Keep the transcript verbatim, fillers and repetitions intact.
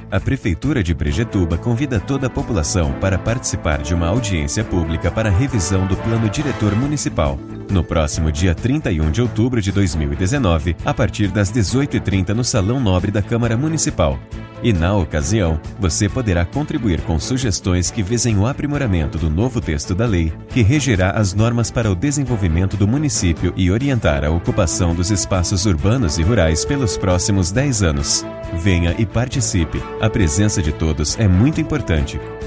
A Prefeitura de Brejetuba convida toda a população para participar de uma audiência pública para revisão do Plano Diretor Municipal, no próximo dia trinta e um de outubro de dois mil e dezenove, a partir das dezoito e trinta no Salão Nobre da Câmara Municipal. E, na ocasião, você poderá contribuir com sugestões que visem o aprimoramento do novo texto da lei, que regerá as normas para o desenvolvimento do município e orientar a ocupação dos espaços urbanos e rurais pelos próximos dez anos. Venha e participe. A presença de todos é muito importante.